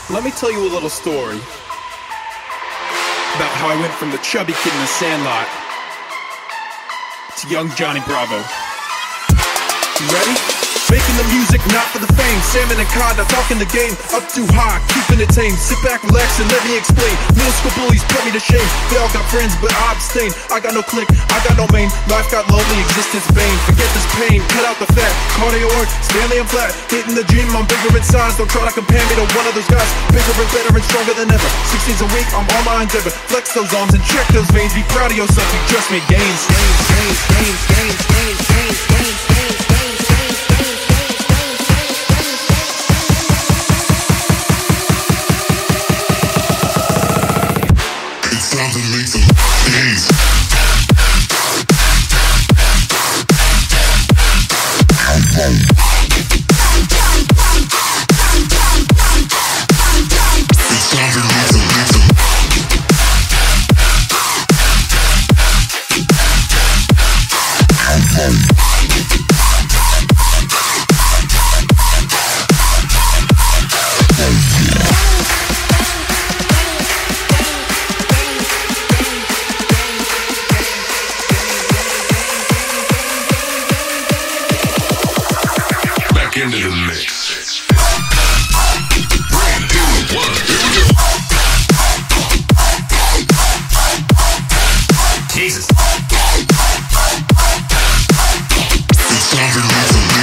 Let me tell you a little story about how I went from the chubby kid in the Sandlot to young Johnny Bravo. You ready? Making the music, not for the fame. Salmon and cod, not talking the game. Up too high, keeping it tame. Sit back, relax, and let me explain. Middle school bullies put me to shame. They all got friends, but I abstain. I got no clique, I got no main. Life got lonely, existence vain. Forget this pain, cut out the fat. Cardio work, Stanley and flat. Hitting the gym, I'm bigger in size. Don't try to compare me to one of those guys. Bigger and better and stronger than ever. 6 days a week, I'm on my endeavor. Flex those arms and check those veins. Be proud of yourself, you just made gains. Time to make some gains. It's time to make some into the mix. Brand new one. Here we go. Jesus. It's time to make some.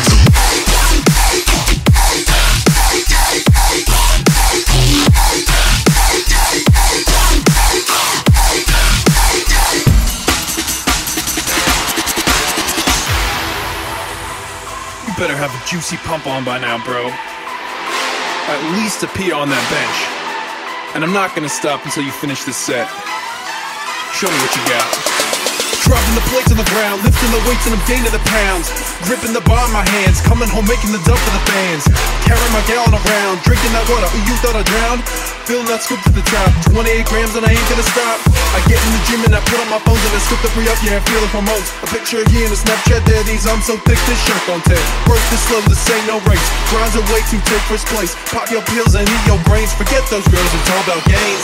You better have a juicy pump on by now, bro. At least a pee on that bench. And I'm not gonna stop until you finish this set. Show me what you got. Dropping the plates on the ground, lifting the weights and I'm gaining the pounds. Gripping the bar in my hands, coming home making the dump for the fans. Carrying my gallon around, drinking that water, you thought I drowned? Feeling that scoop to the top, 28 grams and I ain't gonna stop. I get in the gym and I put on my phones and I scoop the free up, yeah, I feel it promotes. A picture of you in a Snapchat there, these arms so thick, this shirt don't tear. Work this slow, this ain't no race. Grinds away to take first place. Pop your pills and eat your brains. Forget those girls, it's all about gains.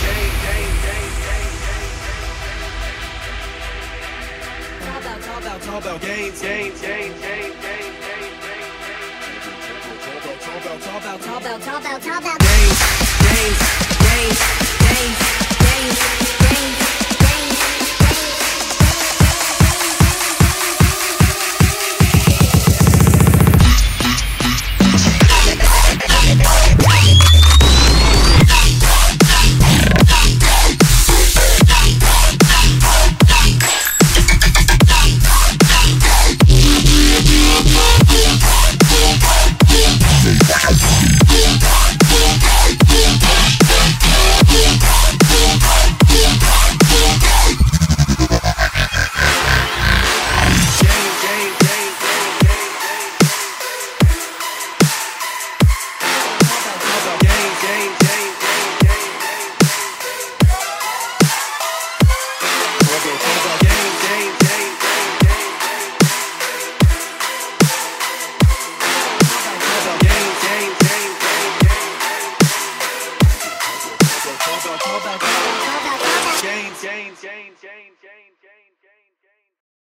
It's all about gains, gains, gains, gains, gains, gains, gains. It's all about gains, gains, gains, gains, gains, gains.